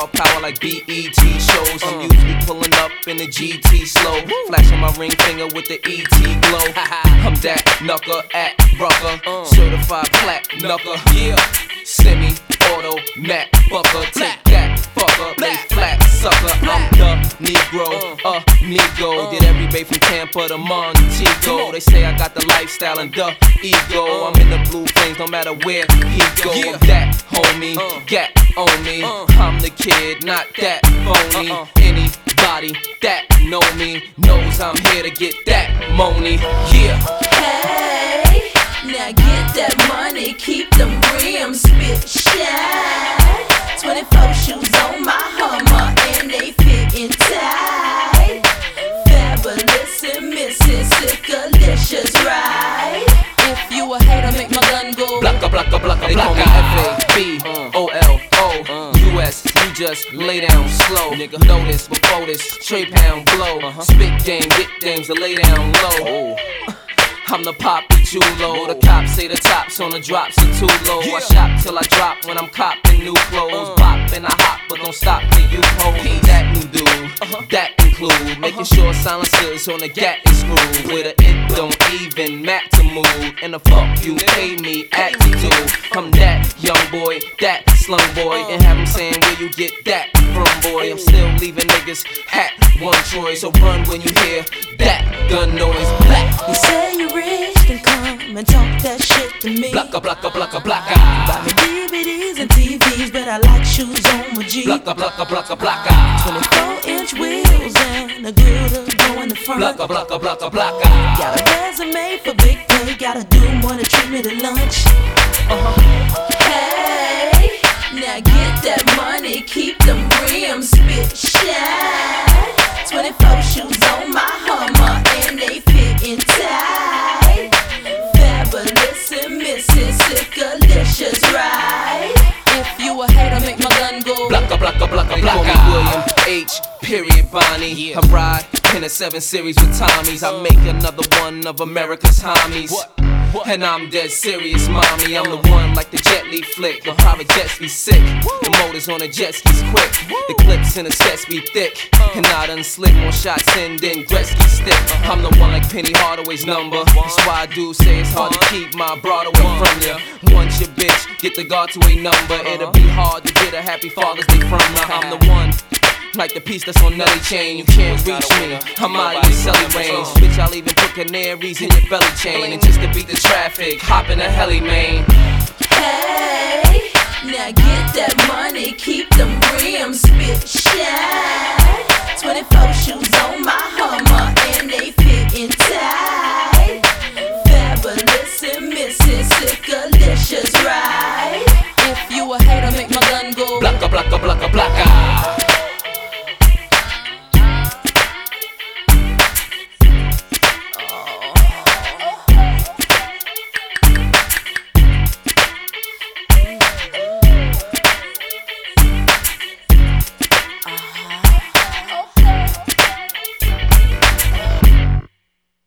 star power like BET shows. I'm usually pulling up in the GT slow, flashing my ring finger with the ET glow. I'm that knucker at Rucker, certified plat knucker. Yeah, semi-auto Mac bucker, take that fucker, lay flat sucker. I'm the Negro, Nego. Did every bay from Tampa to Montego. They say I got the lifestyle and the ego. I'm in the blue flames no matter where he go. I'm that homie, gat on me. I'm the kid, not that phony. Anybody that know me knows I'm here to get that money. Yeah. Hey, now get that money, keep them rims spit shine. 24 shoes on my Hummer and they fitting tight. Fabulous and Mississippi-licious, right? If you a hater, make my gun go Blocka, blocka, blocka, they call me F-A-B-O-L-O-U-S. You just lay down slow. Nigga, know this before this Trey Pound blow. Spit game, get things to lay down low. I'm the Poppy Chulo. The cops say the tops on the drops are too low. I shop till I drop when I'm copping new clothes. Bop and I hop, but don't stop till you hold. That new dude, that include making sure silencers on the gat is screwed. With a it don't even match to move. And the fuck you pay me attitude. I'm that young boy, that slum boy, and have them saying where you get that from, boy. I'm still leaving niggas hat one Troy. So run when you hear that gun noise. Black. You say you rich, then come and talk that shit to me. Blocka, blocka, blocka, blocka. Buy me DVDs and TVs, but I like shoes on my Jeep. Blocka, blocka, blocka, blocka. 24-inch wheels and a grill to go in the front. Blocka, blocka, blocka, blocka. Got a resume for big pay, gotta do more to treat me to lunch. Hey, now get that money, keep them rims spit shine. 24 shoes on my Hummer and they fitting tight. Fabulous and Mississippi-licious, right? If you a hater, make my gun go Blocka, blocka, blocka, blocka. Call me William H. Period Bonnie. I ride in a 7 Series with Tommies. I make another one of America's homies. And I'm dead serious, mommy. I'm the one like the Jet Li flick. The private jets be sick. The motors on the jet skis quick. The clips in the sets be thick. And I done slip more shots in than Gretzky stick. I'm the one like Penny Hardaway's number. That's why I do say it's hard to keep my broad away from ya. Once your bitch get the guard to a number, it'll be hard to get a happy Father's Day from her. I'm the one like the piece that's on Nelly chain. You can't reach me, I'm out of your celly range. Bitch, I'll even put canaries in your belly chain. And just to beat the traffic, hop in a heli, man. Hey, now get that money, keep them rims spit shine.